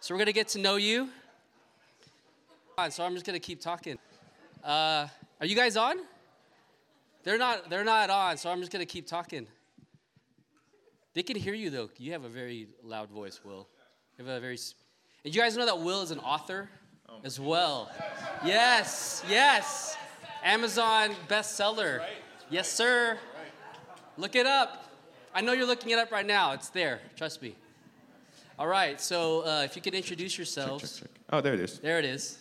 So we're gonna get to know you. So I'm just gonna keep talking. Are you guys on? They're not on. So I'm just gonna keep talking. They can hear you though. You have a very loud voice, Will. You have a very. And you guys know that Will is an author as well. Yes. Amazon bestseller. Yes, sir. Look it up. I know you're looking it up right now. It's there. Trust me. All right. So if you could introduce yourselves. Check. Oh, there it is. There it is.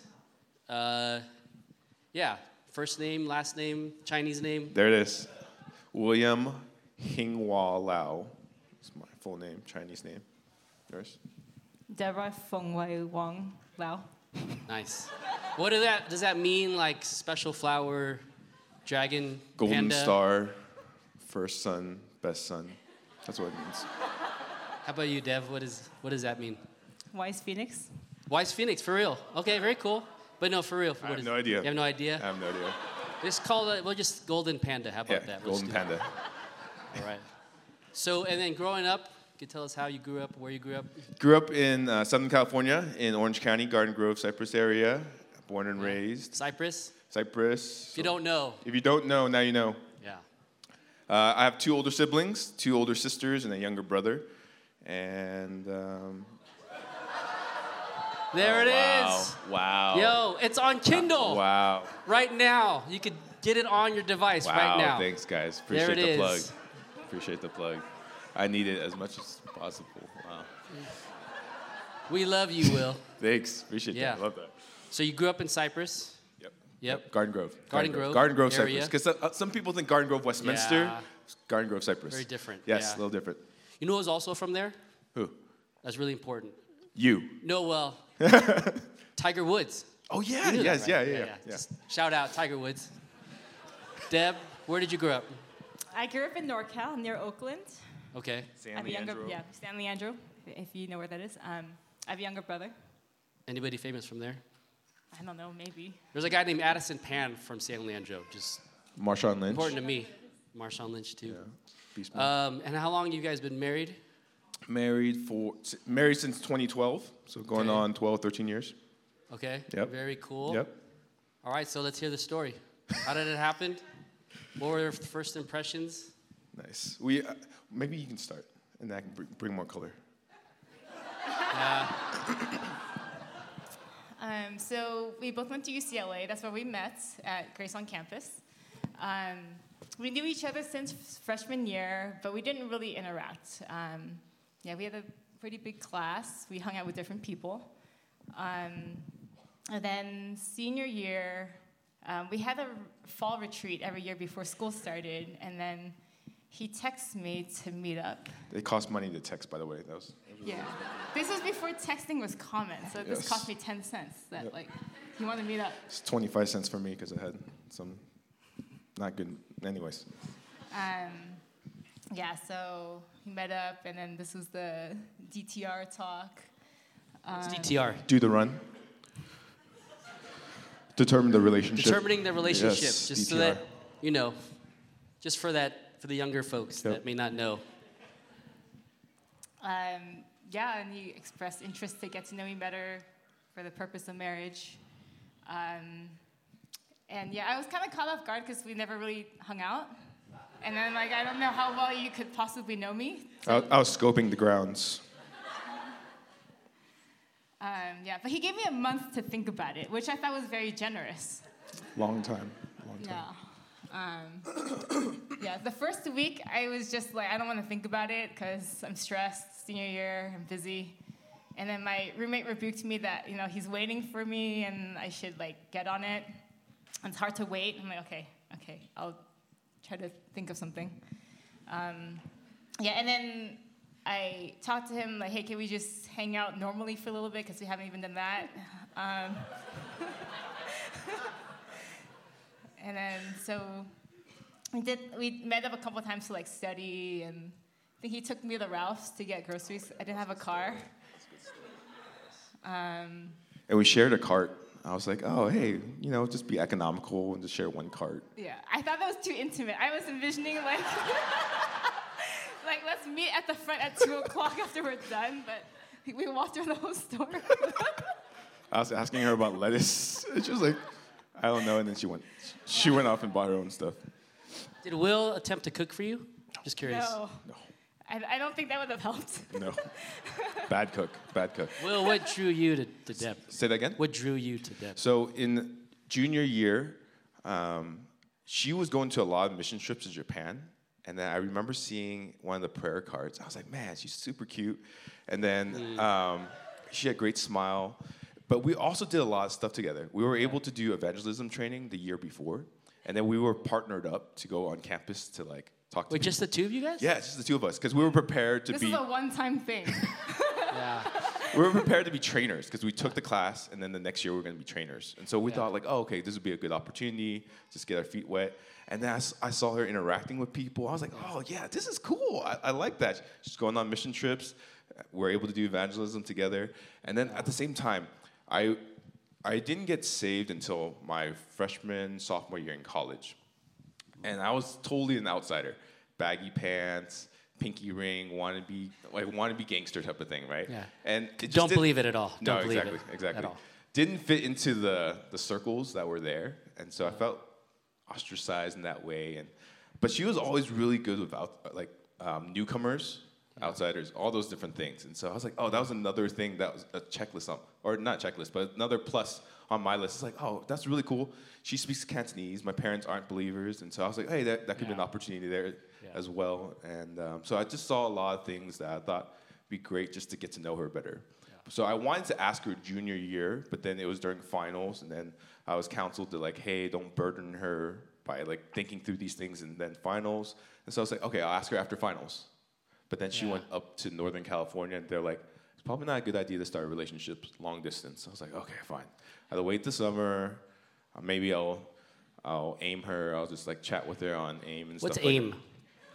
Yeah. First name, last name, Chinese name. There it is. William Hinghua Lau. It's my full name, Chinese name. Yours? Deborah Feng Wei Wang Lau. Nice. What does that mean? Like special flower, dragon, Golden panda? star, first son, best son. That's what it means. How about you, Dev? What does that mean? Wise Phoenix. Wise Phoenix, for real. Okay, very cool. But no, for real. I have no idea. You have no idea? I have no idea. We'll just golden panda. How about that? Golden panda. All right. So, and then growing up, you could tell us how you grew up, where you grew up? Grew up in Southern California, in Orange County, Garden Grove, Cypress area. Born and raised. Cypress? Cypress. If you don't know. If you don't know, now you know. Yeah. I have 2 older siblings, 2 older sisters, and a younger brother. And there it is. Wow. Yo, it's on Kindle. Wow. Right now. You could get it on your device right now. Thanks, guys. There Appreciate it the plug. is. Appreciate the plug. I need it as much as possible. Wow. We love you, Will. Thanks. Appreciate that. I love that. So you grew up in Cypress? Yep. Garden Grove. Garden Grove. Garden Grove, area. Cypress. Because some people think Garden Grove, Westminster. Yeah. Garden Grove, Cypress. Very different. Yes, yeah. a little different. You know who's also from there? Who? That's really important. You. No, well, Tiger Woods. Oh, yeah. You knew Yes, that, right? yeah. Just shout out Tiger Woods. Deb, where did you grow up? I grew up in NorCal near Oakland. Okay. I have a younger, San Leandro, if you know where that is. I have a younger brother. Anybody famous from there? I don't know, maybe. There's a guy named Addison Pan from San Leandro. Just Marshawn Lynch. important to me. Marshawn Lynch too. Yeah. And how long have you guys been married? Married since 2012, so going on 12, 13 years. Okay. Yep. Very cool. Yep. All right, so let's hear the story. How did it happen? What were your first impressions? Nice. Maybe you can start, and then I can bring more color. Yeah. So we both went to UCLA. That's where we met at Grace on campus. We knew each other since freshman year, but we didn't really interact. We had a pretty big class. We hung out with different people. And then senior year, we had a fall retreat every year before school started, and then he texted me to meet up. It cost money to text, by the way. Yeah. This was before texting was common, so this cost me 10 cents. You want to meet up. It's 25 cents for me because I had some not good. Anyways. So we met up, and then this was the DTR talk. What's DTR? Do the run. Determine the relationship. Determining the relationship. Yes, just DTR. so that, just for the younger folks that may not know. And he expressed interest to get to know me better for the purpose of marriage. I was kind of caught off guard because we never really hung out. And then, I don't know how well you could possibly know me. So. I was scoping the grounds. But he gave me a month to think about it, which I thought was very generous. Long time. The first week, I was just I don't want to think about it because I'm stressed, senior year, I'm busy. And then my roommate rebuked me that, he's waiting for me and I should, get on it. It's hard to wait. I'm like, okay, I'll try to think of something. And then I talked to him, hey, can we just hang out normally for a little bit because we haven't even done that. And then, so we met up a couple times to study, and I think he took me to Ralph's to get groceries. I didn't have a car. And we shared a cart. I was like, oh, hey, just be economical and just share one cart. Yeah, I thought that was too intimate. I was envisioning let's meet at the front at 2:00 after we're done, but We walked through the whole store. I was asking her about lettuce. And she was like, I don't know. And then she went off and bought her own stuff. Did Will attempt to cook for you? Just curious. No. I don't think that would have helped. No. Bad cook. Will, what drew you to Deb? Say that again? What drew you to Deb? So in junior year, she was going to a lot of mission trips to Japan. And then I remember seeing one of the prayer cards. I was like, man, she's super cute. And then she had a great smile. But we also did a lot of stuff together. We were able to do evangelism training the year before. And then we were partnered up to go on campus to like talk to Wait, people. just the two of you guys? Yeah, just the two of us. Because we were prepared to This be... is a one-time thing. Yeah. We were prepared to be trainers because we took the class, and then the next year we were going to be trainers. And so we thought, like, oh, okay, this would be a good opportunity, just get our feet wet. And then I saw her interacting with people. I was like, oh, yeah, this is cool. I like that. She's going on mission trips. We're able to do evangelism together. And then at the same time, I didn't get saved until my freshman, sophomore year in college. And I was totally an outsider. Baggy pants, pinky ring, wanna be gangster type of thing, right? Yeah. And it just Don't believe it at all. No, Don't believe exactly, it exactly. at all. Didn't fit into the circles that were there, and so I felt ostracized in that way. But she was always really good with newcomers, outsiders, all those different things. And so I was like, oh, that was another thing that was a checklist or not checklist, but another plus on my list. It's like, oh, that's really cool. She speaks Cantonese. My parents aren't believers, and so I was like, hey, that could be an opportunity there as well. And so I just saw a lot of things that I thought would be great just to get to know her better. Yeah. So I wanted to ask her junior year, but then it was during finals, and then I was counseled to like, hey, don't burden her by like thinking through these things and then finals. And so I was like, okay, I'll ask her after finals. But then she went up to Northern California, and they're like, it's probably not a good idea to start relationships long distance. I was like, okay, fine. I'll wait the summer. Maybe I'll aim her. I'll just like chat with her on AIM and What's stuff. What's AIM?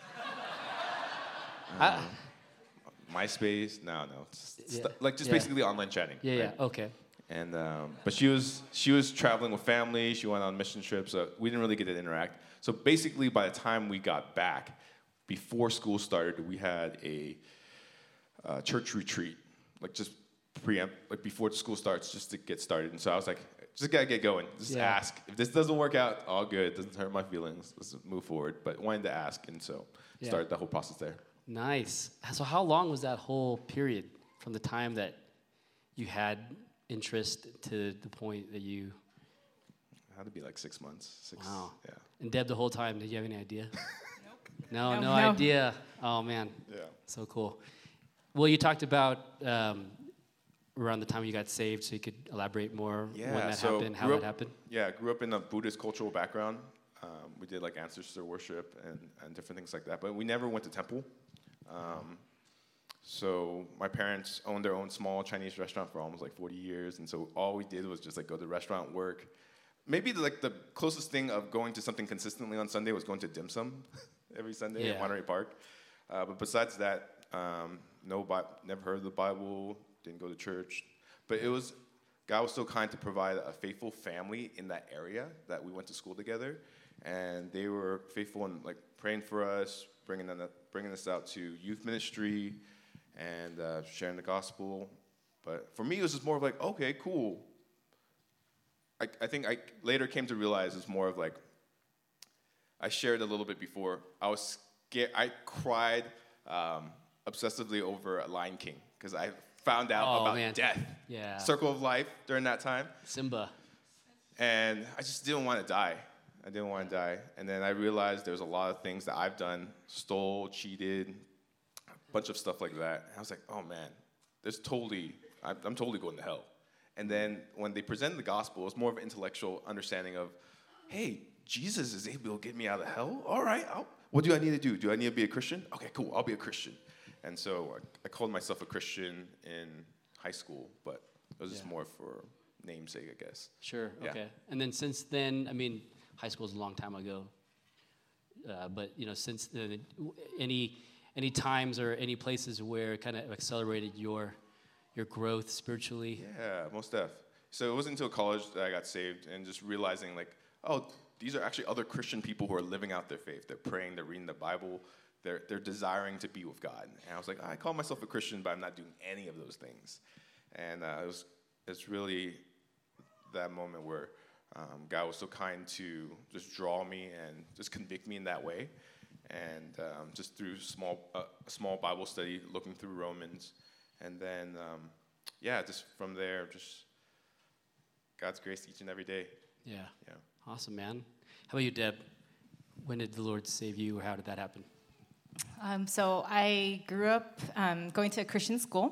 MySpace? No. Just basically online chatting. Yeah, right? yeah. Okay. And but she was traveling with family. She went on mission trips. So we didn't really get to interact. So basically, by the time we got back, before school started, we had a church retreat, like just before school starts, just to get started. And so I was like, just gotta get going. Just ask. If this doesn't work out, all good. It doesn't hurt my feelings. Let's move forward. But wanted to ask, and so started the whole process there. Nice. So how long was that whole period from the time that you had interest to the point that you... It had to be like 6 months. Wow. Yeah. And Deb, the whole time, did you have any idea? Nope. No idea. Oh, man. Yeah. So cool. Well, you talked about around the time you got saved, so you could elaborate more when that happened, how that happened? Yeah, I grew up in a Buddhist cultural background. We did like ancestor worship and different things like that, but we never went to temple. So my parents owned their own small Chinese restaurant for almost like 40 years, and so all we did was just like go to the restaurant, work. Maybe the closest thing of going to something consistently on Sunday was going to dim sum every Sunday at Monterey Park. But besides that, never heard of the Bible, didn't go to church. But God was so kind to provide a faithful family in that area that we went to school together, and they were faithful in like praying for us, bringing us out to youth ministry, and sharing the gospel. But for me, it was just more of like, okay, cool. I think I later came to realize it's more of like, I shared a little bit before. I was scared. I cried obsessively over Lion King because I found out about death. Yeah. Circle of life during that time. Simba. And I just didn't want to die. And then I realized there's a lot of things that I've done, stole, cheated, a bunch of stuff like that. And I was like, oh man, I'm totally going to hell. And then when they presented the gospel, it was more of an intellectual understanding of, hey, Jesus is able to get me out of hell? All right, what do I need to do? Do I need to be a Christian? Okay, cool, I'll be a Christian. And so I called myself a Christian in high school, but it was just more for namesake, I guess. Sure, Yeah. okay. And then since then, I mean, high school is a long time ago. But, since then, any times or any places where it kind of accelerated your growth spiritually? Yeah, most def. So it wasn't until college that I got saved and just realizing like, oh, these are actually other Christian people who are living out their faith. They're praying, they're reading the Bible, they're desiring to be with God. And I was like, I call myself a Christian, but I'm not doing any of those things. And it's really that moment where God was so kind to just draw me and just convict me in that way. And just through a small Bible study, looking through Romans. And then, just from there, just God's grace each and every day. Yeah. Awesome, man. How about you, Deb? When did the Lord save you, or how did that happen? So I grew up going to a Christian school.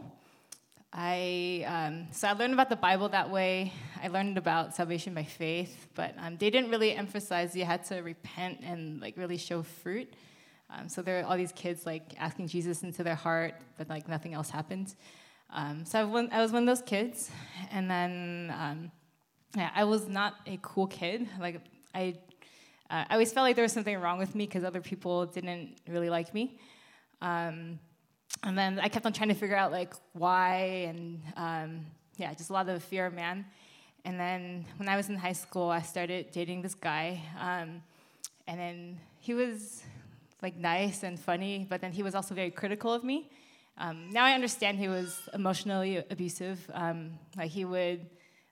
I learned about the Bible that way. I learned about salvation by faith, but they didn't really emphasize you had to repent and like really show fruit. So there are all these kids like asking Jesus into their heart, but like nothing else happened. So I was one of those kids, and then I was not a cool kid. Like I always felt like there was something wrong with me because other people didn't really like me. And then I kept on trying to figure out like why, and just a lot of fear of man. And then when I was in high school, I started dating this guy, and then he was like nice and funny, but then he was also very critical of me. Now I understand he was emotionally abusive. Like he would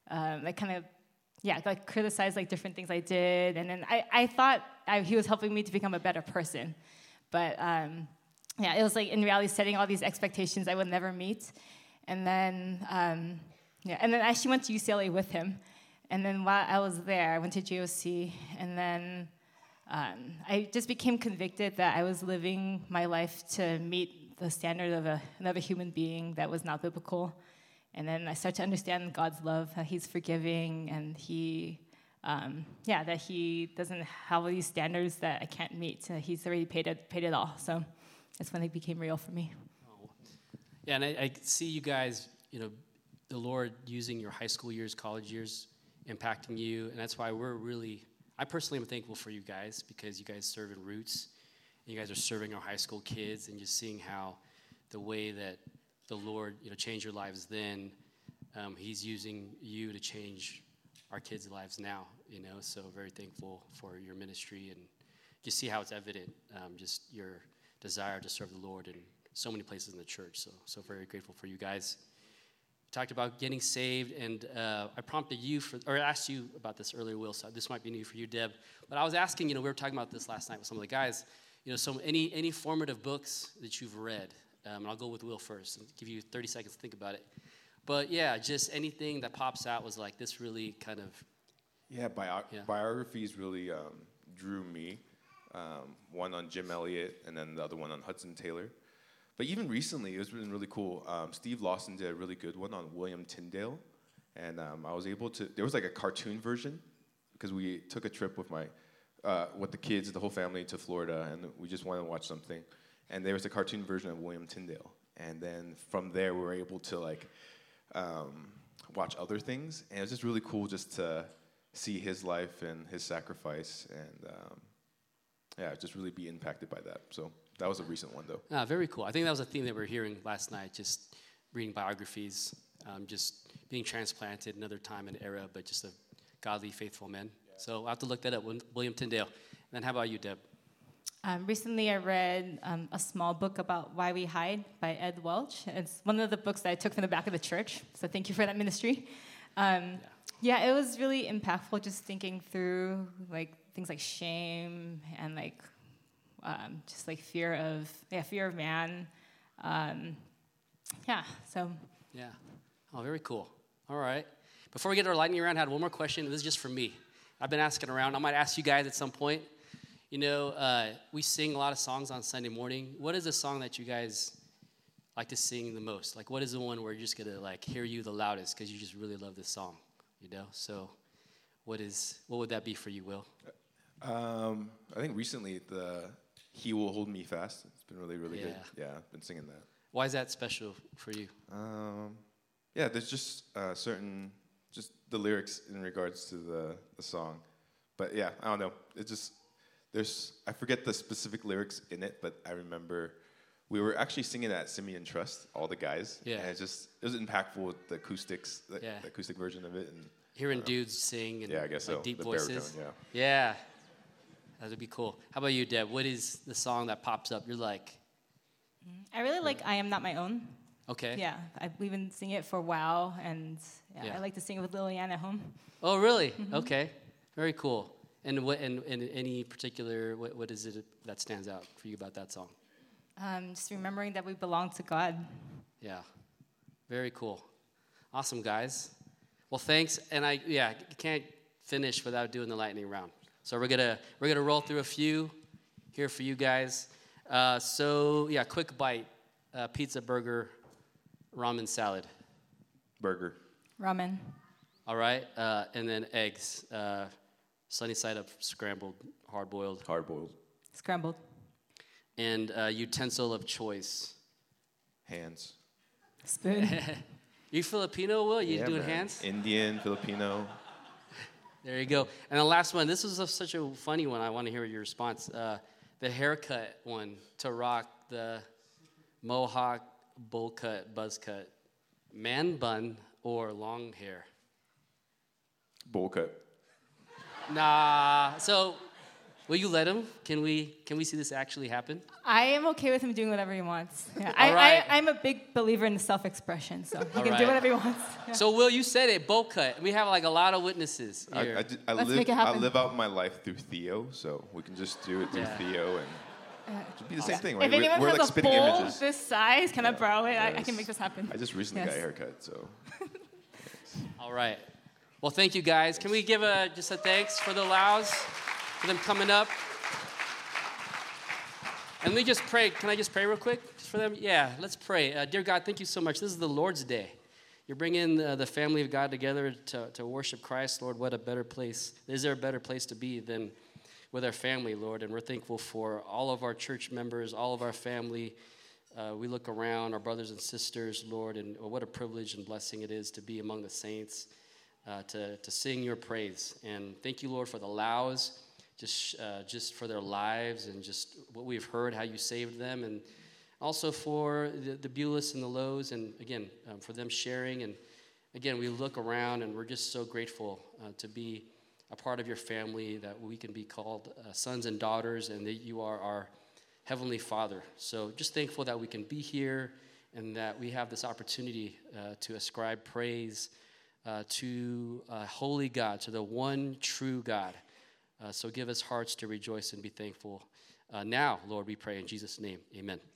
criticize like different things I did, and then I thought he was helping me to become a better person, but it was like in reality setting all these expectations I would never meet, and then and then I actually went to UCLA with him, and then while I was there, I went to JOC, and then I just became convicted that I was living my life to meet the standard of another human being that was not biblical. And then I started to understand God's love, how he's forgiving, and that he doesn't have all these standards that I can't meet. He's already paid it all. So that's when it became real for me. Oh. Yeah, and I see you guys, the Lord using your high school years, college years, impacting you. And that's why I personally am thankful for you guys, because you guys serve in Roots. And you guys are serving our high school kids, and just seeing how the way that the Lord, changed your lives then, he's using you to change our kids' lives now, so very thankful for your ministry, and just see how it's evident, just your desire to serve the Lord in so many places in the church, so very grateful for you guys. We talked about getting saved, and I prompted you asked you about this earlier, Will, so this might be new for you, Deb, but I was asking, we were talking about this last night with some of the guys, so any formative books that you've read. And I'll go with Will first and give you 30 seconds to think about it. But yeah, just anything that pops out was like, this really kind of... Yeah, biographies really drew me. One on Jim Elliot, and then the other one on Hudson Taylor. But even recently, it's been really cool. Steve Lawson did a really good one on William Tyndale. And I was able to... There was like a cartoon version, because we took a trip with with the kids, the whole family, to Florida, and we just wanted to watch something. And there was a cartoon version of William Tyndale. And then from there, we were able to watch other things. And it was just really cool just to see his life and his sacrifice, and just really be impacted by that. So that was a recent one, though. Very cool. I think that was a theme that we were hearing last night, just reading biographies, just being transplanted another time and era, but just a godly, faithful men. Yeah. So I'll have to look that up, William Tyndale. And then how about you, Deb? Recently, I read a small book about Why We Hide by Ed Welch. It's one of the books that I took from the back of the church, so thank you for that ministry. It was really impactful, just thinking through things like shame and just fear of man. Oh, very cool. All right. Before we get to our lightning round, I had one more question. This is just for me. I've been asking around. I might ask you guys at some point. We sing a lot of songs on Sunday morning. What is the song that you guys like to sing the most? What is the one where you're just going to hear you the loudest because you just really love this song, So what would that be for you, Will? I think recently the He Will Hold Me Fast. It's been really, really good. Yeah, I've been singing that. Why is that special for you? There's just certain, just the lyrics in regards to the song. But yeah, I don't know. It just... I forget the specific lyrics in it, but I remember we were actually singing at Simeon Trust, all the guys. Yeah. And it was impactful with the acoustics, the acoustic version of it. And hearing dudes sing and I guess so. deep the voices. Baritone, Yeah. That would be cool. How about you, Deb? What is the song that pops up? You're like, I really like I Am Not My Own. okay. Yeah, we've been singing it for a while, and Yeah. I like to sing it with Lillian at home. Oh, really? Okay. Very cool. And what? And any particular? What is it that stands out for you about that song? Just remembering that we belong to God. Yeah. Very cool. Awesome, guys. Well, thanks. And can't finish without doing the lightning round. So we're gonna roll through a few here for you guys. Quick bite: pizza, burger, ramen, salad. Burger. Ramen. All right, and then eggs: sunny side up, scrambled, hard boiled, Hard boiled. Scrambled. and utensil of choice. Hands. Spoon. You Filipino, Will? You Yeah, doing man. hands? Indian, Filipino. There you go. And the last one. This was such a funny one. I want to hear your response. The haircut one, to rock the mohawk, bowl cut, buzz cut, man bun, or long hair. Bowl cut. Nah. So, will you let him? Can we see this actually happen? I am okay with him doing whatever he wants. Yeah. All right. I'm a big believer in self-expression, so he All can right. do whatever he wants. Yeah. So, Will, you said it, bowl cut. We have like a lot of witnesses here. Let's make it happen. I live out my life through Theo, so we can just do it through Yeah. Theo and it'd be the same thing, right? If anyone We're has like a spitting bowl images. this size, can I borrow it? I Yes. can make this happen. I just recently got Yes. a haircut, so All right. Well, thank you guys. Can we give just a thanks for the Laos, for them coming up? And we just pray. Can I just pray real quick just for them? Yeah, let's pray. Dear God, thank you so much. This is the Lord's Day. You're bringing the family of God together to worship Christ. Lord, what a better place. Is there a better place to be than with our family, Lord? And we're thankful for all of our church members, all of our family. We look around, our brothers and sisters, Lord, and what a privilege and blessing it is to be among the saints, to sing your praise. And thank you, Lord, for the Laos, just for their lives and just what we've heard, how you saved them, and also for the Bulis and the Lows, and again, for them sharing. And again, we look around and we're just so grateful to be a part of your family, that we can be called sons and daughters, and that you are our Heavenly Father. So just thankful that we can be here and that we have this opportunity to ascribe praise to a holy God, to the one true God. So give us hearts to rejoice and be thankful. Now, Lord, we pray in Jesus' name, amen.